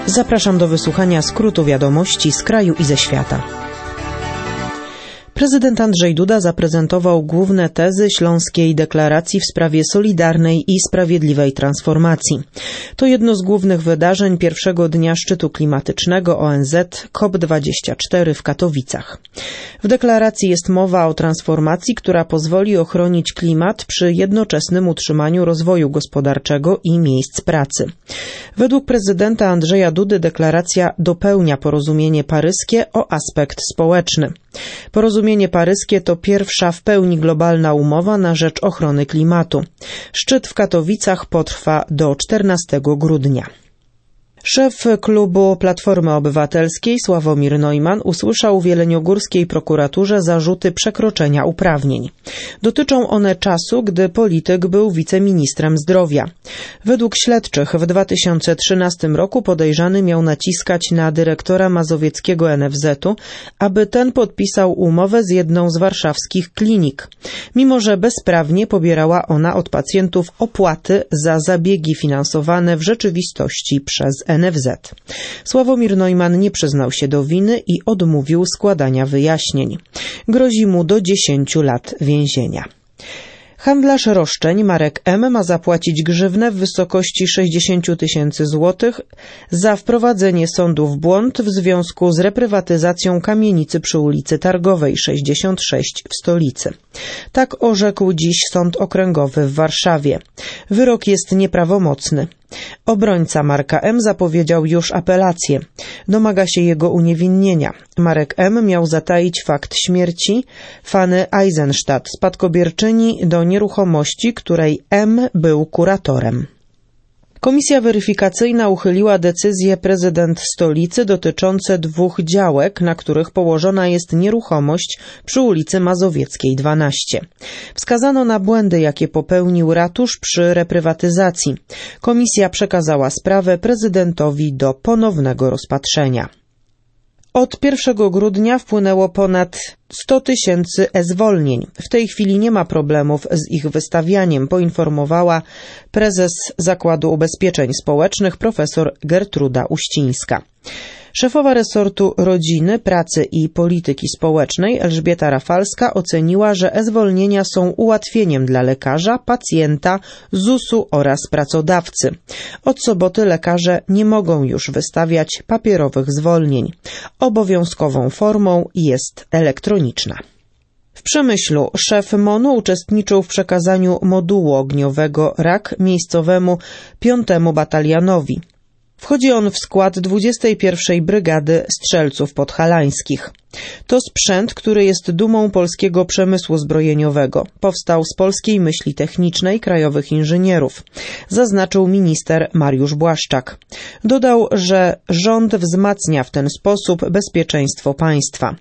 Zapraszam do wysłuchania skrótu wiadomości z kraju i ze świata. Prezydent Andrzej Duda zaprezentował główne tezy Śląskiej Deklaracji w sprawie solidarnej i sprawiedliwej transformacji. To jedno z głównych wydarzeń pierwszego dnia szczytu klimatycznego ONZ COP24 w Katowicach. W deklaracji jest mowa o transformacji, która pozwoli ochronić klimat przy jednoczesnym utrzymaniu rozwoju gospodarczego i miejsc pracy. Według prezydenta Andrzeja Dudy deklaracja dopełnia porozumienie paryskie o aspekt społeczny. Porozumienie paryskie to pierwsza w pełni globalna umowa na rzecz ochrony klimatu. Szczyt w Katowicach potrwa do 14 grudnia. Szef klubu Platformy Obywatelskiej Sławomir Neumann usłyszał w jeleniogórskiej prokuraturze zarzuty przekroczenia uprawnień. Dotyczą one czasu, gdy polityk był wiceministrem zdrowia. Według śledczych w 2013 roku podejrzany miał naciskać na dyrektora mazowieckiego NFZ-u, aby ten podpisał umowę z jedną z warszawskich klinik, mimo że bezprawnie pobierała ona od pacjentów opłaty za zabiegi finansowane w rzeczywistości przez NFZ. Sławomir Neumann nie przyznał się do winy i odmówił składania wyjaśnień. Grozi mu do 10 lat więzienia. Handlarz roszczeń Marek M. ma zapłacić grzywnę w wysokości 60 000 złotych za wprowadzenie sądu w błąd w związku z reprywatyzacją kamienicy przy ulicy Targowej 66 w stolicy. Tak orzekł dziś Sąd Okręgowy w Warszawie. Wyrok jest nieprawomocny. Obrońca Marka M. zapowiedział już apelację. Domaga się jego uniewinnienia. Marek M. miał zataić fakt śmierci Fanny Eisenstadt, spadkobierczyni do nieruchomości, której M. był kuratorem. Komisja weryfikacyjna uchyliła decyzje prezydent stolicy dotyczące 2 działek, na których położona jest nieruchomość przy ulicy Mazowieckiej 12. Wskazano na błędy, jakie popełnił ratusz przy reprywatyzacji. Komisja przekazała sprawę prezydentowi do ponownego rozpatrzenia. Od 1 grudnia wpłynęło ponad 100 000 e-zwolnień. W tej chwili nie ma problemów z ich wystawianiem, poinformowała prezes Zakładu Ubezpieczeń Społecznych profesor Gertruda Uścińska. Szefowa resortu Rodziny, Pracy i Polityki Społecznej Elżbieta Rafalska oceniła, że e-zwolnienia są ułatwieniem dla lekarza, pacjenta, ZUS-u oraz pracodawcy. Od soboty lekarze nie mogą już wystawiać papierowych zwolnień. Obowiązkową formą jest elektroniczna. W Przemyślu szef MON-u uczestniczył w przekazaniu modułu ogniowego RAK miejscowemu 5. Batalionowi. Wchodzi on w skład 21. Brygady Strzelców Podhalańskich. To sprzęt, który jest dumą polskiego przemysłu zbrojeniowego. Powstał z polskiej myśli technicznej krajowych inżynierów, zaznaczył minister Mariusz Błaszczak. Dodał, że rząd wzmacnia w ten sposób bezpieczeństwo państwa.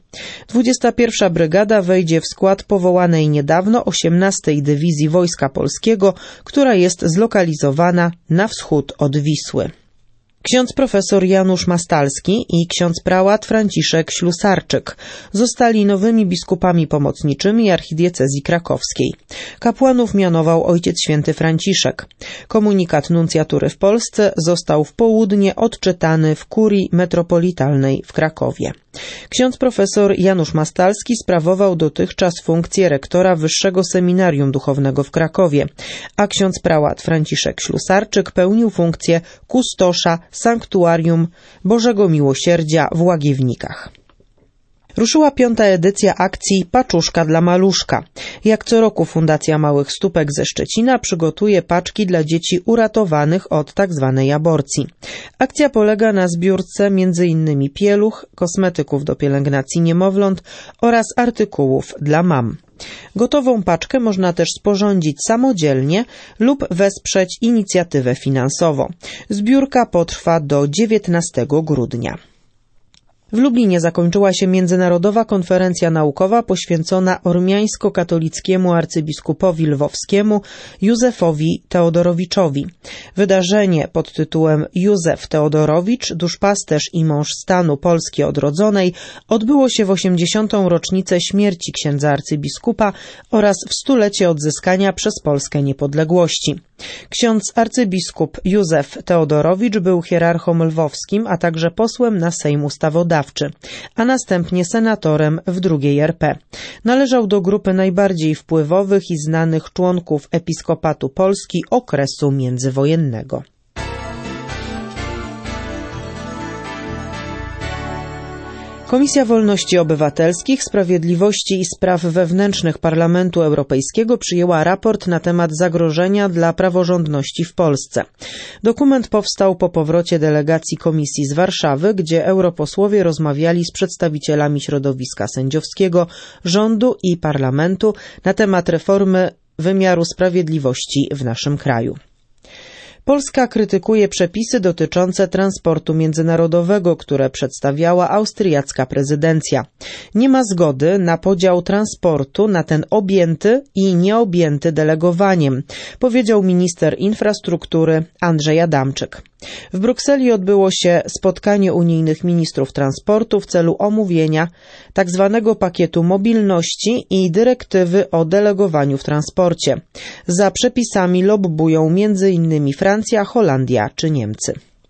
21. Brygada wejdzie w skład powołanej niedawno 18. Dywizji Wojska Polskiego, która jest zlokalizowana na wschód od Wisły. Ksiądz profesor Janusz Mastalski i ksiądz prałat Franciszek Ślusarczyk zostali nowymi biskupami pomocniczymi archidiecezji krakowskiej. Kapłanów mianował Ojciec Święty Franciszek. Komunikat nuncjatury w Polsce został w południe odczytany w kurii metropolitalnej w Krakowie. Ksiądz profesor Janusz Mastalski sprawował dotychczas funkcję rektora Wyższego Seminarium Duchownego w Krakowie, a ksiądz prałat Franciszek Ślusarczyk pełnił funkcję kustosza Sanktuarium Bożego Miłosierdzia w Łagiewnikach. Ruszyła 5. edycja akcji Paczuszka dla Maluszka. Jak co roku Fundacja Małych Stópek ze Szczecina przygotuje paczki dla dzieci uratowanych od tzw. aborcji. Akcja polega na zbiórce m.in. pieluch, kosmetyków do pielęgnacji niemowląt oraz artykułów dla mam. Gotową paczkę można też sporządzić samodzielnie lub wesprzeć inicjatywę finansowo. Zbiórka potrwa do 19 grudnia. W Lublinie zakończyła się międzynarodowa konferencja naukowa poświęcona ormiańsko-katolickiemu arcybiskupowi lwowskiemu Józefowi Teodorowiczowi. Wydarzenie pod tytułem Józef Teodorowicz, duszpasterz i mąż stanu Polski odrodzonej odbyło się w 80. rocznicę śmierci księdza arcybiskupa oraz w 100-lecie odzyskania przez Polskę niepodległości. Ksiądz arcybiskup Józef Teodorowicz był hierarchą lwowskim, a także posłem na Sejm Ustawodawczy, a następnie senatorem w II RP. Należał do grupy najbardziej wpływowych i znanych członków Episkopatu Polski okresu międzywojennego. Komisja Wolności Obywatelskich, Sprawiedliwości i Spraw Wewnętrznych Parlamentu Europejskiego przyjęła raport na temat zagrożenia dla praworządności w Polsce. Dokument powstał po powrocie delegacji komisji z Warszawy, gdzie europosłowie rozmawiali z przedstawicielami środowiska sędziowskiego, rządu i parlamentu na temat reformy wymiaru sprawiedliwości w naszym kraju. Polska krytykuje przepisy dotyczące transportu międzynarodowego, które przedstawiała austriacka prezydencja. Nie ma zgody na podział transportu na ten objęty i nieobjęty delegowaniem, powiedział minister infrastruktury Andrzej Adamczyk. W Brukseli odbyło się spotkanie unijnych ministrów transportu w celu omówienia tzw. pakietu mobilności i dyrektywy o delegowaniu w transporcie. Za przepisami lobbują m.in. Francja, Holandia czy Niemcy.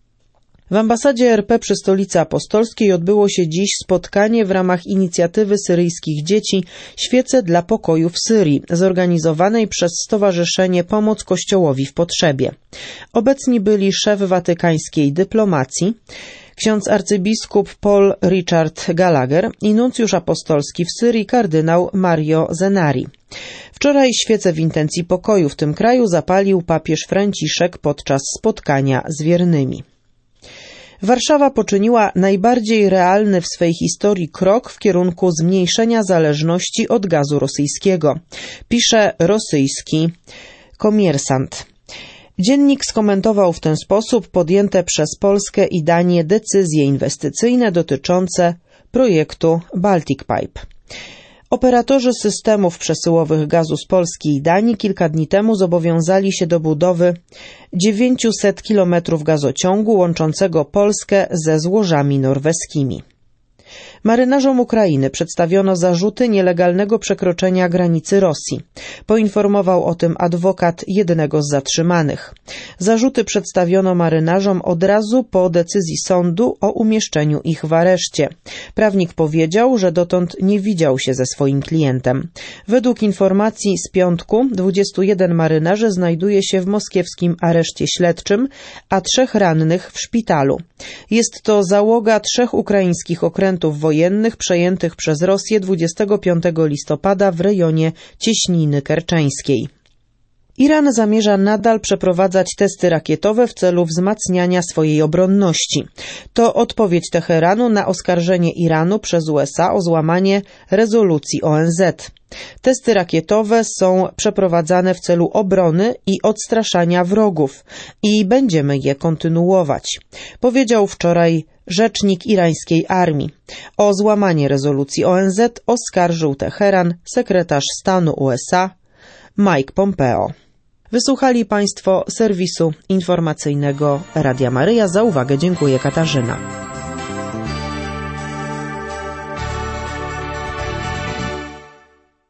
W ambasadzie RP przy Stolicy Apostolskiej odbyło się dziś spotkanie w ramach inicjatywy syryjskich dzieci Świece dla pokoju w Syrii, zorganizowanej przez Stowarzyszenie Pomoc Kościołowi w Potrzebie. Obecni byli szef watykańskiej dyplomacji, ksiądz arcybiskup Paul Richard Gallagher i nuncjusz apostolski w Syrii kardynał Mario Zenari. Wczoraj świece w intencji pokoju w tym kraju zapalił papież Franciszek podczas spotkania z wiernymi. Warszawa poczyniła najbardziej realny w swej historii krok w kierunku zmniejszenia zależności od gazu rosyjskiego, pisze rosyjski Komiersant. Dziennik skomentował w ten sposób podjęte przez Polskę i Danię decyzje inwestycyjne dotyczące projektu Baltic Pipe. Operatorzy systemów przesyłowych gazu z Polski i Danii kilka dni temu zobowiązali się do budowy 900 km gazociągu łączącego Polskę ze złożami norweskimi. Marynarzom Ukrainy przedstawiono zarzuty nielegalnego przekroczenia granicy Rosji. Poinformował o tym adwokat jednego z zatrzymanych. Zarzuty przedstawiono marynarzom od razu po decyzji sądu o umieszczeniu ich w areszcie. Prawnik powiedział, że dotąd nie widział się ze swoim klientem. Według informacji z piątku 21 marynarzy znajduje się w moskiewskim areszcie śledczym, a 3 rannych w szpitalu. Jest to załoga 3 ukraińskich okrętów wojennych przejętych przez Rosję 25 listopada w rejonie Cieśniny Kerczeńskiej. Iran zamierza nadal przeprowadzać testy rakietowe w celu wzmacniania swojej obronności. To odpowiedź Teheranu na oskarżenie Iranu przez USA o złamanie rezolucji ONZ. Testy rakietowe są przeprowadzane w celu obrony i odstraszania wrogów i będziemy je kontynuować, powiedział wczoraj rzecznik irańskiej armii. O złamanie rezolucji ONZ oskarżył Teheran sekretarz stanu USA Mike Pompeo. Wysłuchali Państwo serwisu informacyjnego Radia Maryja. Za uwagę dziękuję, Katarzyna.